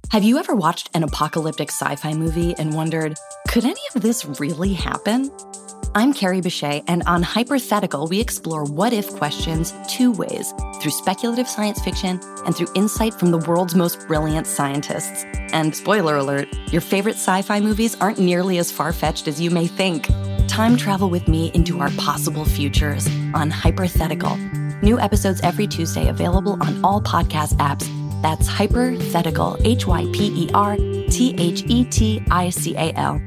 Have you ever watched an apocalyptic sci-fi movie and wondered, could any of this really happen? I'm Carrie Bechet, and on Hypothetical, we explore what-if questions two ways, through speculative science fiction and through insight from the world's most brilliant scientists. And spoiler alert, your favorite sci-fi movies aren't nearly as far-fetched as you may think. Time travel with me into our possible futures on Hypothetical. New episodes every Tuesday, available on all podcast apps. That's Hypothetical, Hyperthetical.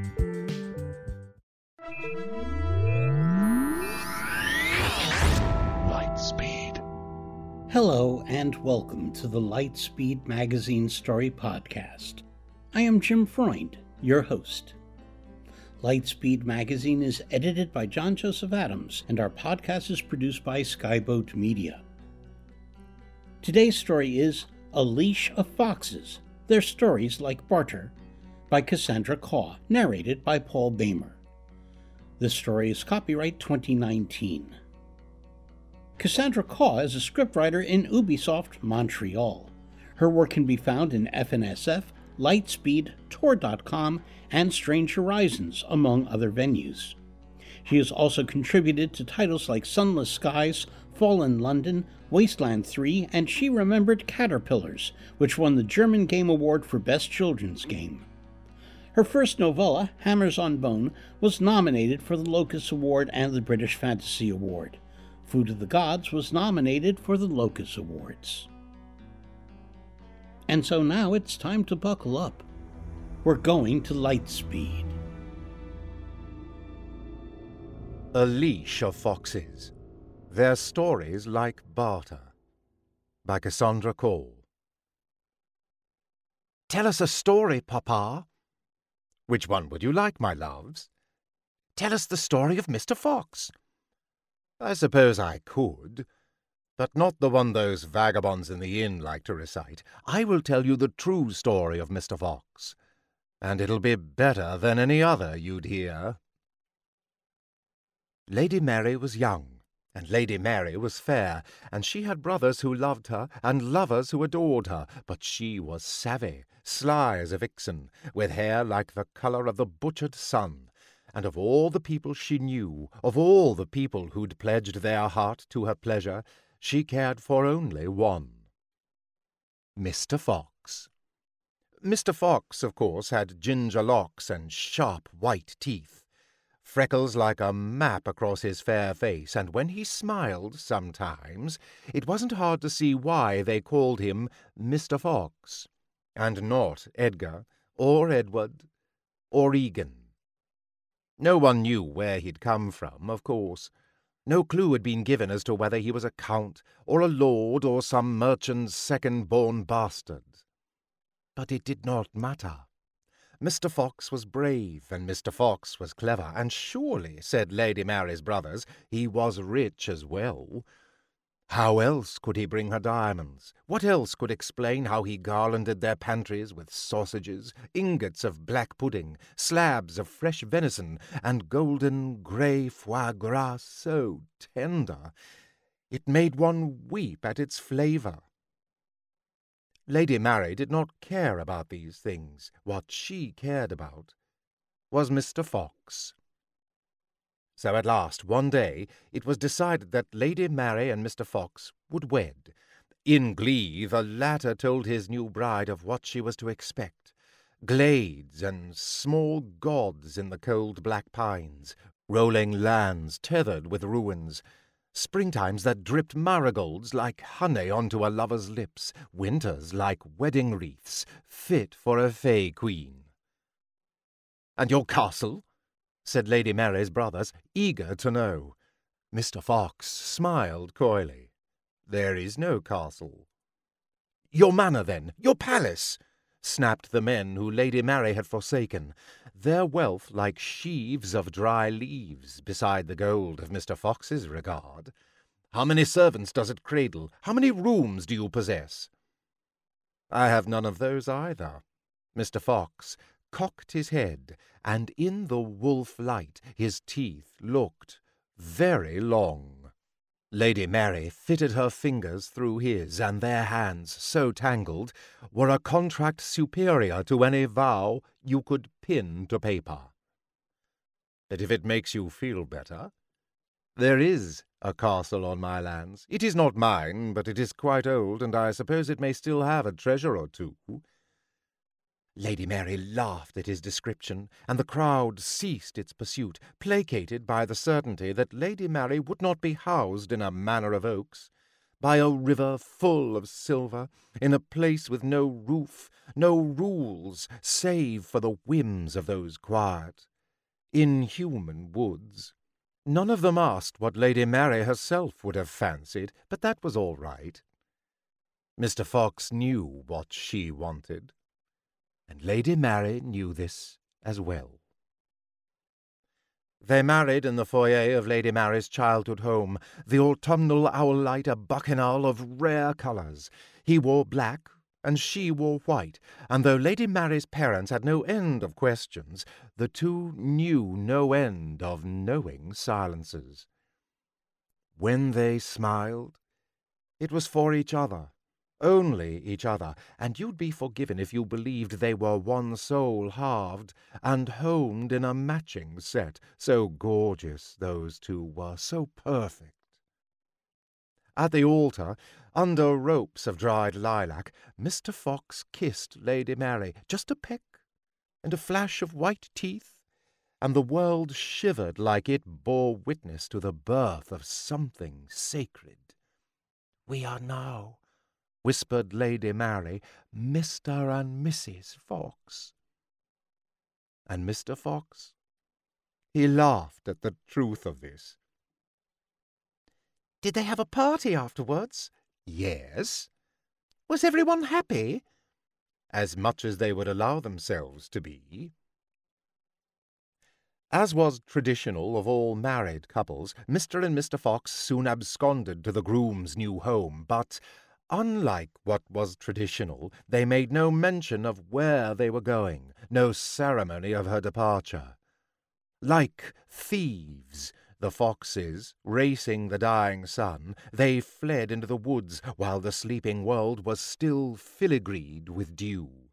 Lightspeed. Hello and welcome to the Lightspeed Magazine Story Podcast. I am Jim Freund, your host. Lightspeed Magazine is edited by John Joseph Adams, and our podcast is produced by Skyboat Media. Today's story is A Leash of Foxes, Their Stories Like Barter, by Cassandra Kaw, narrated by Paul Bamer. This story is copyright 2019. Cassandra Kaw is a scriptwriter in Ubisoft Montreal. Her work can be found in FNSF, Lightspeed, Tor.com, and Strange Horizons, among other venues. She has also contributed to titles like Sunless Skies, Fallen London, Wasteland 3, and She Remembered Caterpillars, which won the German Game Award for Best Children's Game. Her first novella, Hammers on Bone, was nominated for the Locus Award and the British Fantasy Award. Food of the Gods was nominated for the Locus Awards. And so now it's time to buckle up. We're going to Lightspeed. A Leash of Foxes, Their Stories Like Barter, by Cassandra Kaw. Tell us a story, Papa. Which one would you like, my loves? Tell us the story of Mr. Fox. I suppose I could, but not the one those vagabonds in the inn like to recite. I will tell you the true story of Mr. Fox, and it'll be better than any other you'd hear. Lady Mary was young, and Lady Mary was fair, and she had brothers who loved her, and lovers who adored her, but she was savvy, sly as a vixen, with hair like the colour of the butchered sun, and of all the people she knew, of all the people who'd pledged their heart to her pleasure, she cared for only one. Mr. Fox. Mr. Fox, of course, had ginger locks and sharp white teeth, freckles like a map across his fair face, and when he smiled sometimes, it wasn't hard to see why they called him Mr. Fox, and not Edgar, or Edward, or Egan. No one knew where he'd come from, of course. No clue had been given as to whether he was a count, or a lord, or some merchant's second-born bastard. But it did not matter. Mr. Fox was brave, and Mr. Fox was clever, and surely, said Lady Mary's brothers, he was rich as well. How else could he bring her diamonds? What else could explain how he garlanded their pantries with sausages, ingots of black pudding, slabs of fresh venison, and golden grey foie gras so tender it made one weep at its flavour? Lady Mary did not care about these things. What she cared about was Mr. Fox. So at last, one day, it was decided that Lady Mary and Mr. Fox would wed. In glee, the latter told his new bride of what she was to expect. Glades and small gods in the cold black pines, rolling lands tethered with ruins, springtimes that dripped marigolds like honey onto a lover's lips, winters like wedding wreaths, fit for a fay queen. "And your castle?" said Lady Mary's brothers, eager to know. Mr. Fox smiled coyly. "There is no castle." "Your manor, then, your palace," snapped the men who Lady Mary had forsaken, their wealth like sheaves of dry leaves beside the gold of Mr. Fox's regard. "How many servants does it cradle? How many rooms do you possess?" "I have none of those either." Mr. Fox cocked his head, and in the wolf light his teeth looked very long. Lady Mary fitted her fingers through his, and their hands, so tangled, were a contract superior to any vow you could pin to paper. But if it makes you feel better, there is a castle on my lands. It is not mine, but it is quite old, and I suppose it may still have a treasure or two. Lady Mary laughed at his description, and the crowd ceased its pursuit, placated by the certainty that Lady Mary would not be housed in a manor of oaks, by a river full of silver, in a place with no roof, no rules, save for the whims of those quiet, inhuman woods. None of them asked what Lady Mary herself would have fancied, but that was all right. Mr. Fox knew what she wanted, and Lady Mary knew this as well. They married in the foyer of Lady Mary's childhood home, the autumnal owl-light, a bacchanal of rare colours. He wore black, and she wore white, and though Lady Mary's parents had no end of questions, the two knew no end of knowing silences. When they smiled, it was for each other, only each other, and you'd be forgiven if you believed they were one soul halved and honed in a matching set, so gorgeous those two were, so perfect. At the altar, under ropes of dried lilac, Mr. Fox kissed Lady Mary, just a peck, and a flash of white teeth, and the world shivered like it bore witness to the birth of something sacred. "We are now," whispered Lady Mary, "Mr. and Mrs. Fox." And Mr. Fox, he laughed at the truth of this. "Did they have a party afterwards?" "Yes." "Was everyone happy?" "As much as they would allow themselves to be." As was traditional of all married couples, Mr. and Mr. Fox soon absconded to the groom's new home, but, unlike what was traditional, they made no mention of where they were going, no ceremony of her departure. Like thieves, the foxes, racing the dying sun, they fled into the woods while the sleeping world was still filigreed with dew.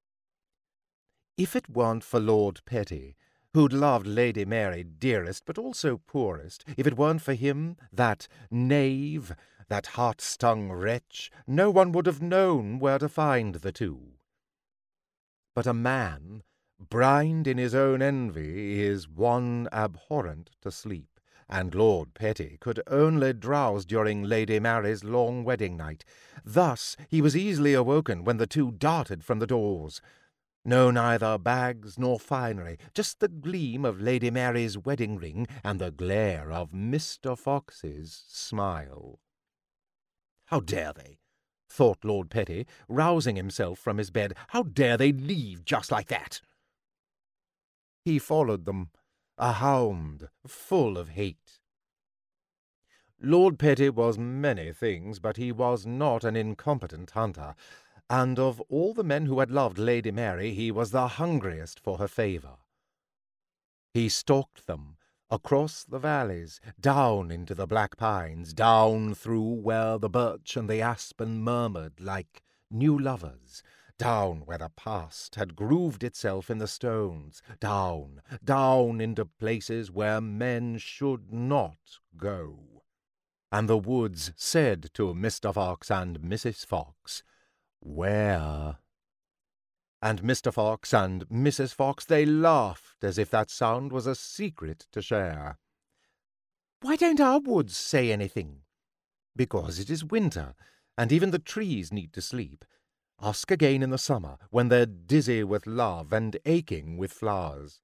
If it weren't for Lord Petty, who'd loved Lady Mary dearest but also poorest, if it weren't for him, that knave, that heart-stung wretch, no one would have known where to find the two. But a man, brined in his own envy, is one abhorrent to sleep, and Lord Petty could only drowse during Lady Mary's long wedding night. Thus he was easily awoken when the two darted from the doors. No, neither bags nor finery, just the gleam of Lady Mary's wedding ring and the glare of Mr. Fox's smile. "How dare they?" thought Lord Petty, rousing himself from his bed. "How dare they leave just like that?" He followed them, a hound, full of hate. Lord Petty was many things, but he was not an incompetent hunter, and of all the men who had loved Lady Mary, he was the hungriest for her favour. He stalked them across the valleys, down into the black pines, down through where the birch and the aspen murmured like new lovers, down where the past had grooved itself in the stones, down into places where men should not go. And the woods said to Mr. Fox and Mrs. Fox, "Where?" And Mr. Fox and Mrs. Fox, they laughed as if that sound was a secret to share. "Why don't our woods say anything?" "Because it is winter, and even the trees need to sleep. Ask again in the summer, when they're dizzy with love and aching with flowers."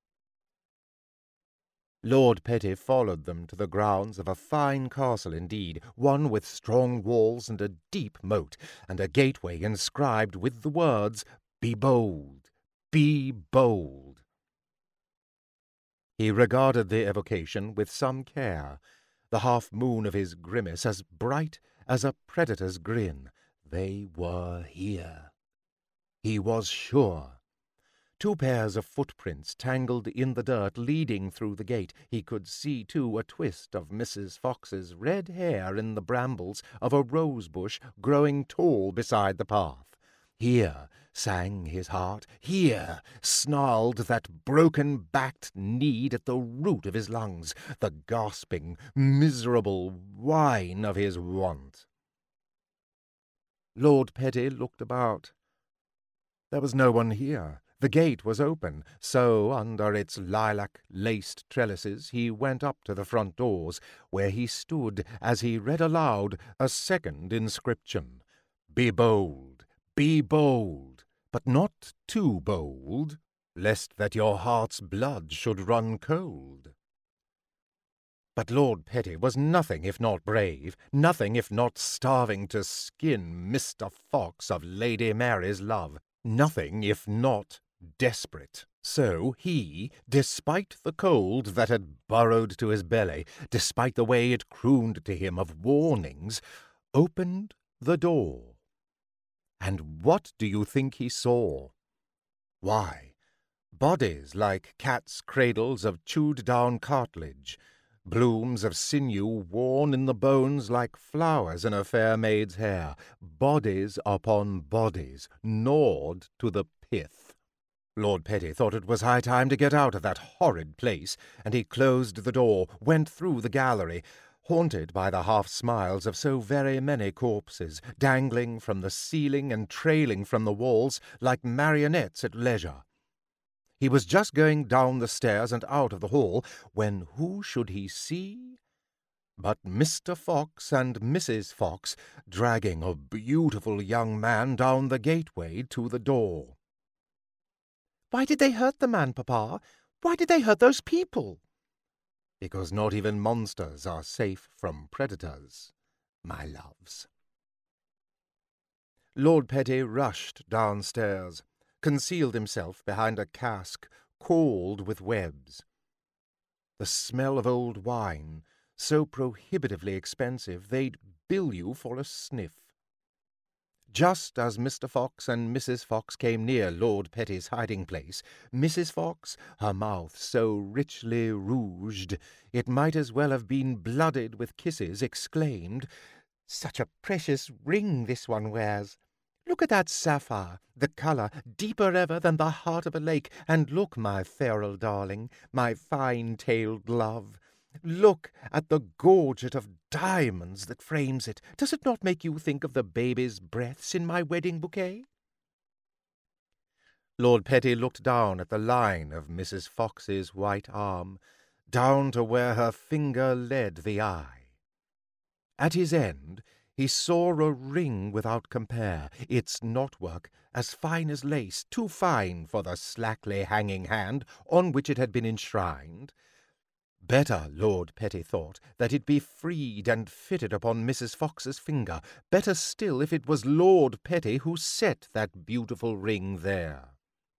Lord Petty followed them to the grounds of a fine castle indeed, one with strong walls and a deep moat, and a gateway inscribed with the words, "Be bold, be bold." He regarded the evocation with some care, the half-moon of his grimace as bright as a predator's grin. They were here. He was sure. 2 pairs of footprints tangled in the dirt leading through the gate. He could see, too, a twist of Mrs. Fox's red hair in the brambles of a rose bush growing tall beside the path. Here sang his heart. Here snarled that broken-backed need at the root of his lungs, the gasping, miserable whine of his want. Lord Petty looked about. There was no one here. The gate was open, so under its lilac-laced trellises he went up to the front doors, where he stood as he read aloud a second inscription. "Be bold, but not too bold, lest that your heart's blood should run cold." But Lord Petty was nothing if not brave, nothing if not starving to skin Mr. Fox of Lady Mary's love, nothing if not desperate. So he, despite the cold that had burrowed to his belly, despite the way it crooned to him of warnings, opened the door. And what do you think he saw? Why, bodies like cats' cradles of chewed-down cartilage, blooms of sinew worn in the bones like flowers in a fair maid's hair, bodies upon bodies, gnawed to the pith. Lord Petty thought it was high time to get out of that horrid place, and he closed the door, went through the gallery, haunted by the half-smiles of so very many corpses, dangling from the ceiling and trailing from the walls like marionettes at leisure. He was just going down the stairs and out of the hall, when who should he see but Mr. Fox and Mrs. Fox dragging a beautiful young man down the gateway to the door. "Why did they hurt the man, Papa? Why did they hurt those people?" "Because not even monsters are safe from predators, my loves." Lord Petty rushed downstairs, concealed himself behind a cask cauled with webs. The smell of old wine, so prohibitively expensive they'd bill you for a sniff. Just as Mr. Fox and Mrs. Fox came near Lord Petty's hiding-place, Mrs. Fox, her mouth so richly rouged it might as well have been blooded with kisses, exclaimed, "Such a precious ring this one wears! Look at that sapphire, the colour deeper ever than the heart of a lake, and look, my feral darling, my fine-tailed love, look at the gorget of diamonds that frames it. Does it not make you think of the baby's breaths in my wedding bouquet?" Lord Petty looked down at the line of Mrs. Fox's white arm, down to where her finger led the eye. At his end he saw a ring without compare, its knotwork as fine as lace, too fine for the slackly hanging hand on which it had been enshrined. Better, Lord Petty thought, that it be freed and fitted upon Mrs. Fox's finger. Better still if it was Lord Petty who set that beautiful ring there.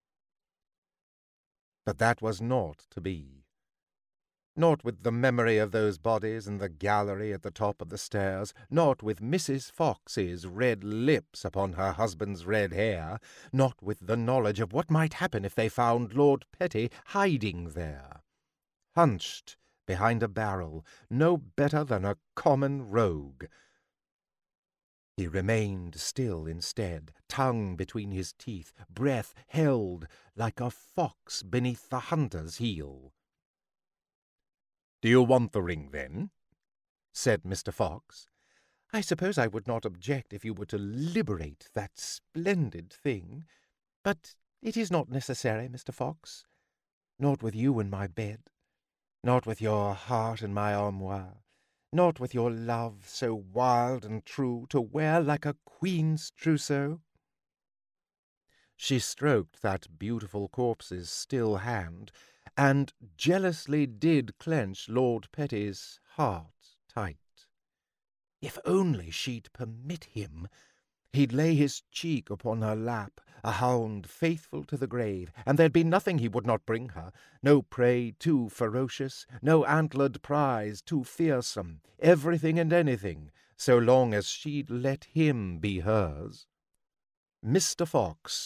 But that was not to be. Not with the memory of those bodies in the gallery at the top of the stairs, not with Mrs. Fox's red lips upon her husband's red hair, not with the knowledge of what might happen if they found Lord Petty hiding there, hunched behind a barrel, no better than a common rogue. He remained still instead, tongue between his teeth, breath held like a fox beneath the hunter's heel. "Do you want the ring, then?" said Mr. Fox. "I suppose I would not object if you were to liberate that splendid thing, but it is not necessary, Mr. Fox. Not with you in my bed, not with your heart in my armoire, not with your love so wild and true to wear like a queen's trousseau." She stroked that beautiful corpse's still hand, and jealously did clench Lord Petty's heart tight. If only she'd permit him, he'd lay his cheek upon her lap, a hound faithful to the grave, and there'd be nothing he would not bring her, no prey too ferocious, no antlered prize too fearsome, everything and anything, so long as she'd let him be hers. Mr. Fox,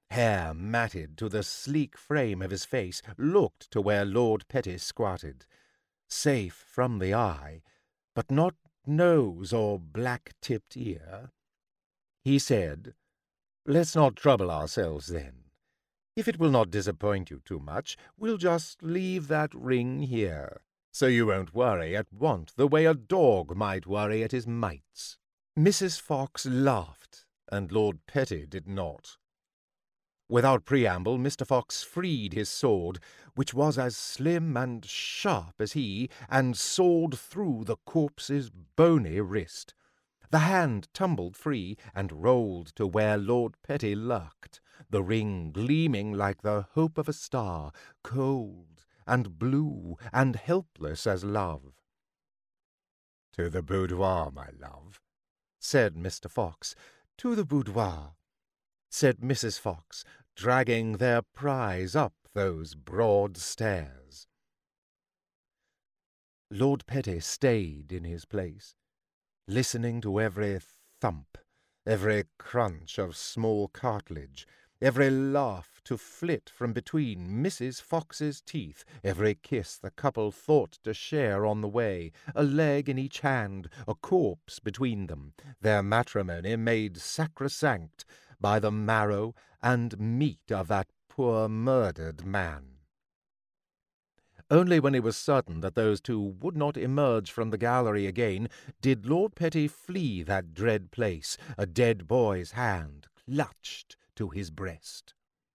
Hair matted to the sleek frame of his face looked to where Lord Petty squatted, safe from the eye, but not nose or black-tipped ear. He said, "Let's not trouble ourselves, then. If it will not disappoint you too much, we'll just leave that ring here, so you won't worry at want the way a dog might worry at his mites." Mrs. Fox laughed, and Lord Petty did not. Without preamble, Mr. Fox freed his sword, which was as slim and sharp as he, and sawed through the corpse's bony wrist. The hand tumbled free and rolled to where Lord Petty lurked, the ring gleaming like the hope of a star, cold and blue and helpless as love. "To the boudoir, my love," said Mr. Fox. "To the boudoir," said Mrs. Fox, dragging their prize up those broad stairs. Lord Petty stayed in his place, listening to every thump, every crunch of small cartilage, every laugh to flit from between Mrs. Fox's teeth, every kiss the couple thought to share on the way, a leg in each hand, a corpse between them, their matrimony made sacrosanct by the marrow and meat of that poor murdered man. Only when he was certain that those two would not emerge from the gallery again did Lord Petty flee that dread place, a dead boy's hand clutched to his breast.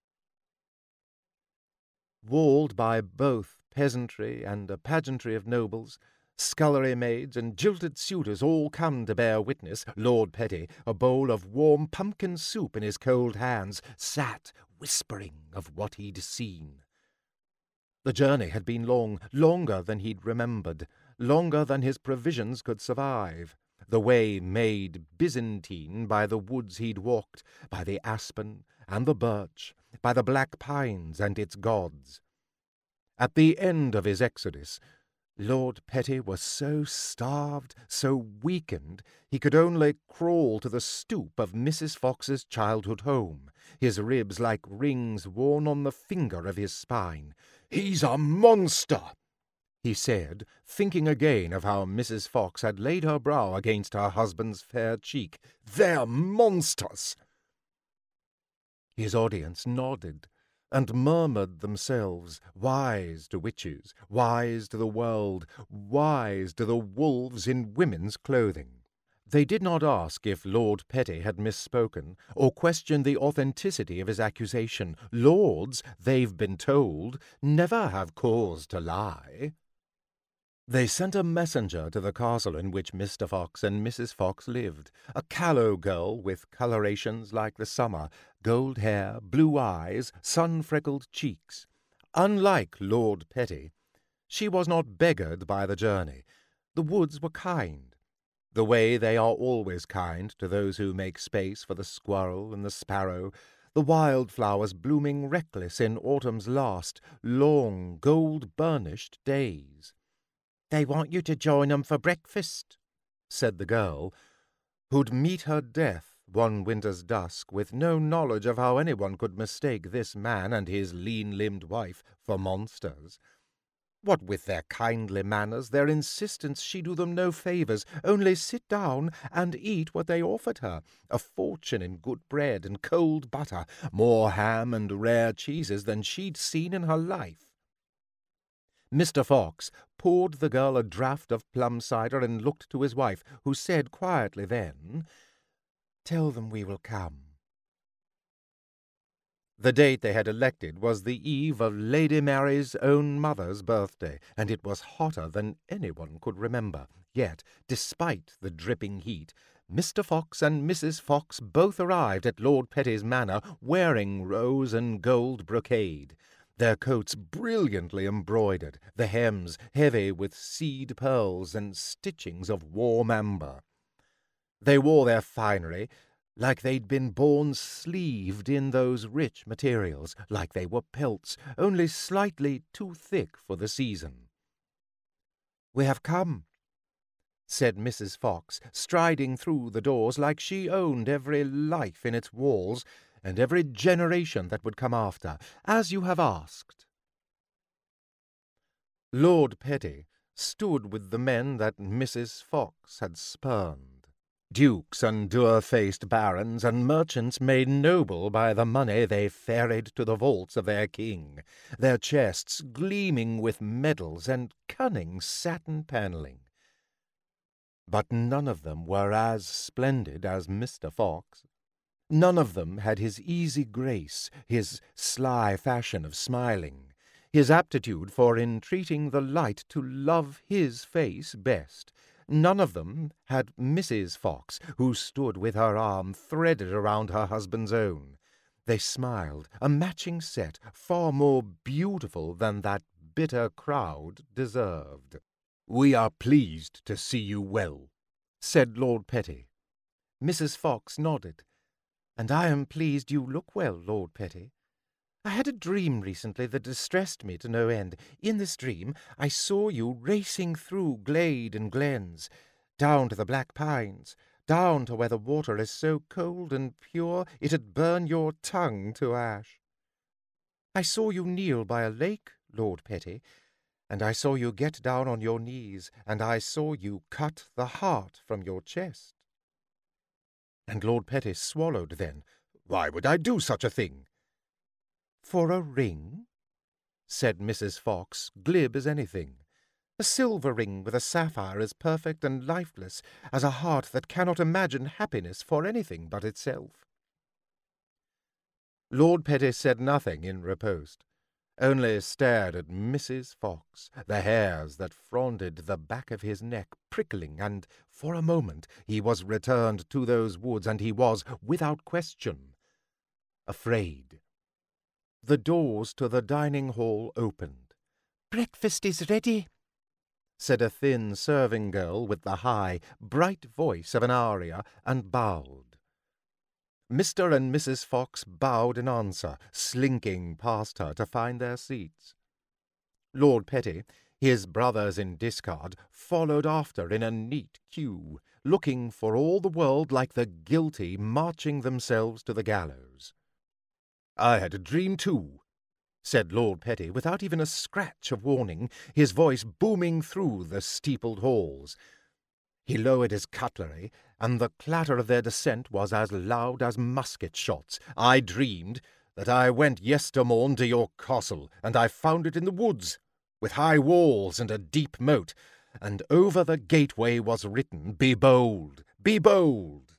Walled by both peasantry and a pageantry of nobles, scullery maids and jilted suitors all come to bear witness, Lord Petty, a bowl of warm pumpkin soup in his cold hands, sat whispering of what he'd seen. The journey had been long, longer than he'd remembered, longer than his provisions could survive. The way made Byzantine by the woods he'd walked, by the aspen and the birch, by the black pines and its gods. At the end of his exodus, Lord Petty was so starved, so weakened, he could only crawl to the stoop of Mrs. Fox's childhood home, his ribs like rings worn on the finger of his spine. "He's a monster," he said, thinking again of how Mrs. Fox had laid her brow against her husband's fair cheek. "They're monsters." His audience nodded and murmured themselves, wise to witches, wise to the world, wise to the wolves in women's clothing. They did not ask if Lord Petty had misspoken, or question the authenticity of his accusation. Lords, they've been told, never have cause to lie. They sent a messenger to the castle in which Mr. Fox and Mrs. Fox lived, a callow girl with colorations like the summer, gold hair, blue eyes, sun-freckled cheeks. Unlike Lord Petty, she was not beggared by the journey. The woods were kind, the way they are always kind to those who make space for the squirrel and the sparrow, the wildflowers blooming reckless in autumn's last, long, gold-burnished days. "They want you to join 'em for breakfast," said the girl, who'd meet her death one winter's dusk with no knowledge of how anyone could mistake this man and his lean-limbed wife for monsters. What with their kindly manners, their insistence she do them no favours, only sit down and eat what they offered her, a fortune in good bread and cold butter, more ham and rare cheeses than she'd seen in her life. Mr. Fox poured the girl a draught of plum cider and looked to his wife, who said quietly then, "Tell them we will come." The date they had elected was the eve of Lady Mary's own mother's birthday, and it was hotter than anyone could remember. Yet, despite the dripping heat, Mr. Fox and Mrs. Fox both arrived at Lord Petty's manor wearing rose and gold brocade, their coats brilliantly embroidered, the hems heavy with seed pearls and stitchings of warm amber. They wore their finery like they'd been born sleeved in those rich materials, like they were pelts, only slightly too thick for the season. "We have come," said Mrs. Fox, striding through the doors like she owned every life in its walls, and every generation that would come after, as you have asked. Lord Petty stood with the men that Mrs. Fox had spurned, dukes and dour-faced barons and merchants made noble by the money they ferried to the vaults of their king, their chests gleaming with medals and cunning satin panelling. But none of them were as splendid as Mr. Fox. None of them had his easy grace, his sly fashion of smiling, his aptitude for entreating the light to love his face best. None of them had Mrs. Fox, who stood with her arm threaded around her husband's own. They smiled, a matching set, far more beautiful than that bitter crowd deserved. "We are pleased to see you well," said Lord Petty. Mrs. Fox nodded. "And I am pleased you look well, Lord Petty. I had a dream recently that distressed me to no end. In this dream I saw you racing through glade and glens, down to the black pines, down to where the water is so cold and pure it'd burn your tongue to ash. I saw you kneel by a lake, Lord Petty, and I saw you get down on your knees, and I saw you cut the heart from your chest." And Lord Petty swallowed then. "Why would I do such a thing?" "For a ring?" said Mrs. Fox, glib as anything. "A silver ring with a sapphire as perfect and lifeless as a heart that cannot imagine happiness for anything but itself." Lord Petty said nothing in riposte, only stared at Mrs. Fox, the hairs that fronded the back of his neck prickling, and for a moment he was returned to those woods, and he was, without question, afraid. The doors to the dining hall opened. "Breakfast is ready," said a thin serving girl with the high, bright voice of an aria, and bowed. Mr. and Mrs. Fox bowed in answer, slinking past her to find their seats. Lord Petty, his brothers in discard, followed after in a neat queue, looking for all the world like the guilty marching themselves to the gallows. "I had a dream too," said Lord Petty, without even a scratch of warning, his voice booming through the steepled halls. He lowered his cutlery, and the clatter of their descent was as loud as musket shots. "I dreamed that I went yestermorn to your castle, and I found it in the woods, with high walls and a deep moat, and over the gateway was written, 'Be bold, be bold.'"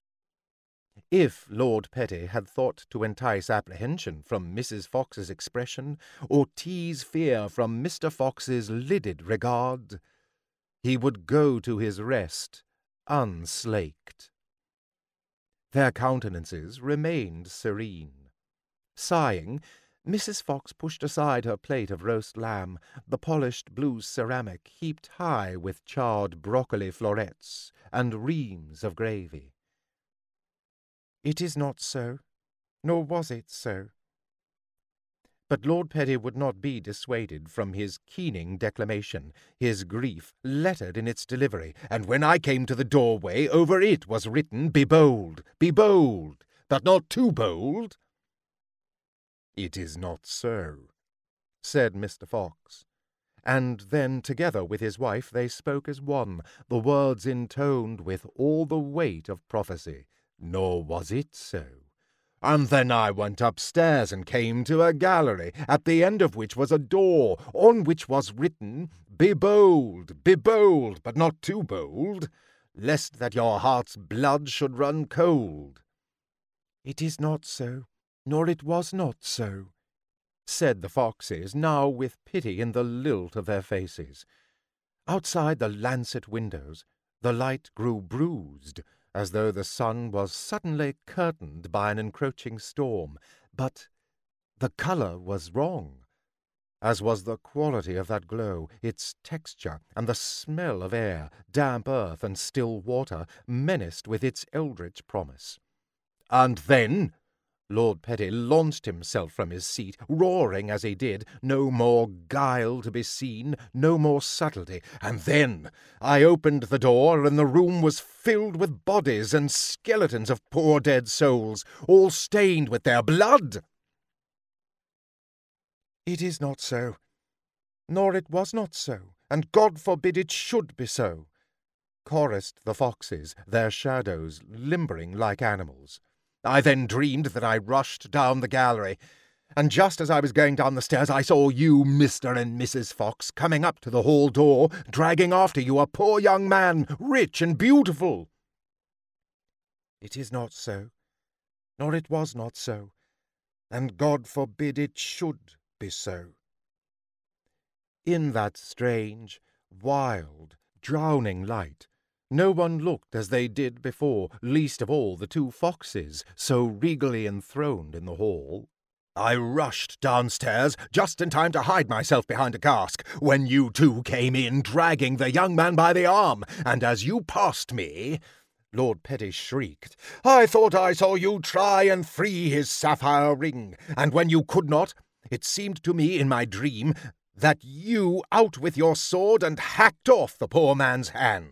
If Lord Petty had thought to entice apprehension from Mrs. Fox's expression, or tease fear from Mr. Fox's lidded regard, he would go to his rest unslaked. Their countenances remained serene. Sighing, Mrs. Fox pushed aside her plate of roast lamb, the polished blue ceramic heaped high with charred broccoli florets and reams of gravy. "It is not so, nor was it so." But Lord Petty would not be dissuaded from his keening declamation, his grief lettered in its delivery, "And when I came to the doorway, over it was written, 'Be bold, but not too bold.'" "It is not so," said Mr. Fox. And then together with his wife they spoke as one, the words intoned with all the weight of prophecy. "Nor was it so. And then I went upstairs and came to a gallery, at the end of which was a door, on which was written, 'Be bold, but not too bold, lest that your heart's blood should run cold.'" "It is not so, nor it was not so," said the Foxes, now with pity in the lilt of their faces. Outside the lancet windows the light grew bruised, as though the sun was suddenly curtained by an encroaching storm, but the colour was wrong, as was the quality of that glow, its texture, and the smell of air, damp earth, and still water, menaced with its eldritch promise. "And then," Lord Petty launched himself from his seat, roaring as he did, "No more guile to be seen, no more subtlety." And then I opened the door, and the room was filled with bodies and skeletons of poor dead souls, all stained with their blood. "It is not so, nor it was not so, and God forbid it should be so," chorused the foxes, their shadows limbering like animals. I then dreamed that I rushed down the gallery, and just as I was going down the stairs I saw you, Mr. and Mrs. Fox, coming up to the hall door, dragging after you a poor young man, rich and beautiful. "It is not so, nor it was not so, and God forbid it should be so." In that strange, wild, drowning light, no one looked as they did before, least of all the two foxes, so regally enthroned in the hall. I rushed downstairs, just in time to hide myself behind a cask, when you two came in, dragging the young man by the arm, and as you passed me, Lord Petty shrieked, "I thought I saw you try and free his sapphire ring, and when you could not, it seemed to me in my dream that you out with your sword and hacked off the poor man's hand."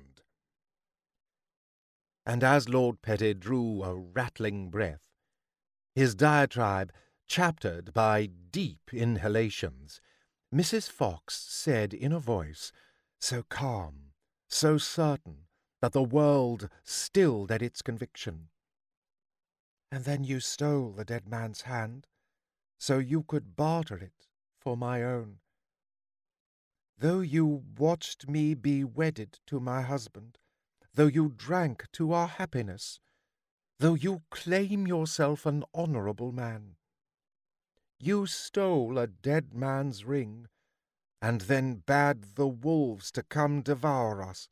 And as Lord Petty drew a rattling breath, his diatribe chaptered by deep inhalations, Mrs. Fox said in a voice so calm, so certain, that the world stilled at its conviction, "And then you stole the dead man's hand, so you could barter it for my own. Though you watched me be wedded to my husband, though you drank to our happiness, though you claim yourself an honourable man, you stole a dead man's ring, and then bade the wolves to come devour us."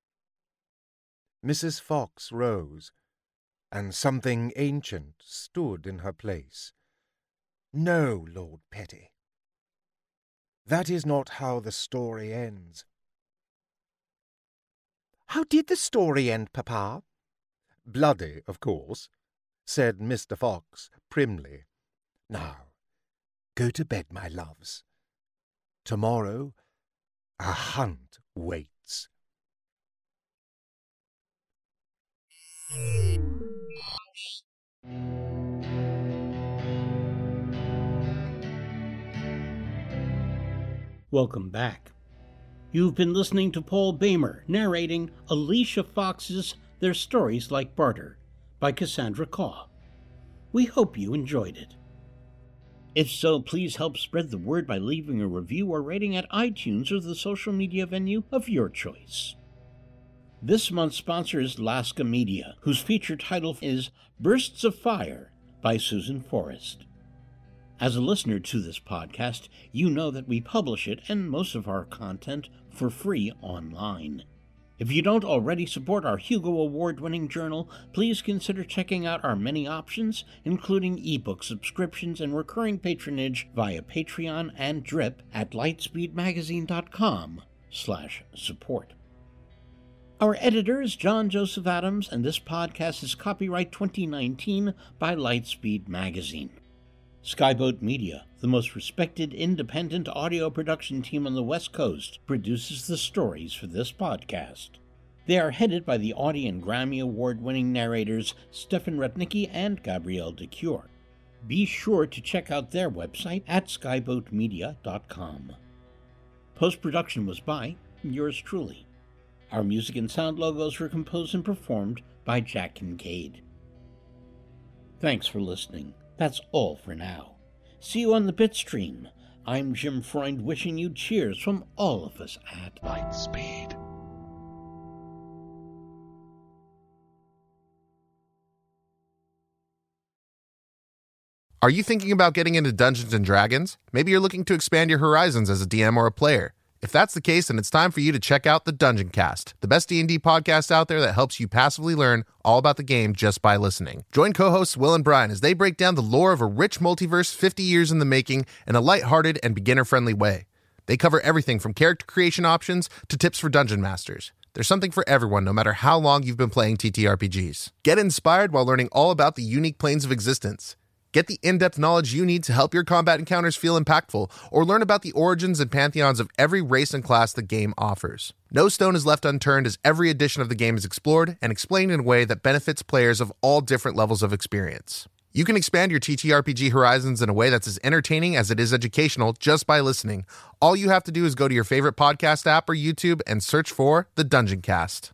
Mrs. Fox rose, and something ancient stood in her place. "No, Lord Petty. That is not how the story ends." "How did the story end, Papa?" "Bloody, of course," said Mr. Fox primly. "Now, go to bed, my loves. Tomorrow a hunt waits." Welcome back. You've been listening to Paul Bamer narrating Alicia Fox's Their Stories Like Barter by Cassandra Caw. We hope you enjoyed it. If so, please help spread the word by leaving a review or rating at iTunes or the social media venue of your choice. This month's sponsor is Lasca Media, whose feature title is Bursts of Fire by Susan Forrest. As a listener to this podcast, you know that we publish it and most of our content for free online. If you don't already support our Hugo Award-winning journal, please consider checking out our many options, including ebook subscriptions and recurring patronage via Patreon and Drip at lightspeedmagazine.com/support. Our editor is John Joseph Adams, and this podcast is copyright 2019 by Lightspeed Magazine. Skyboat Media, the most respected independent audio production team on the West Coast, produces the stories for this podcast. They are headed by the Audie and Grammy Award-winning narrators Stefan Rudnicki and Gabrielle DeCure. Be sure to check out their website at skyboatmedia.com. Post-production was by yours truly. Our music and sound logos were composed and performed by Jack Kincaid. Thanks for listening. That's all for now. See you on the Bitstream. I'm Jim Freund wishing you cheers from all of us at Lightspeed. Are you thinking about getting into Dungeons & Dragons? Maybe you're looking to expand your horizons as a DM or a player. If that's the case, then it's time for you to check out the Dungeon Cast, the best D&D podcast out there that helps you passively learn all about the game just by listening. Join co-hosts Will and Brian as they break down the lore of a rich multiverse 50 years in the making in a lighthearted and beginner-friendly way. They cover everything from character creation options to tips for dungeon masters. There's something for everyone, no matter how long you've been playing TTRPGs. Get inspired while learning all about the unique planes of existence. Get the in-depth knowledge you need to help your combat encounters feel impactful, or learn about the origins and pantheons of every race and class the game offers. No stone is left unturned as every edition of the game is explored and explained in a way that benefits players of all different levels of experience. You can expand your TTRPG horizons in a way that's as entertaining as it is educational just by listening. All you have to do is go to your favorite podcast app or YouTube and search for The Dungeon Cast.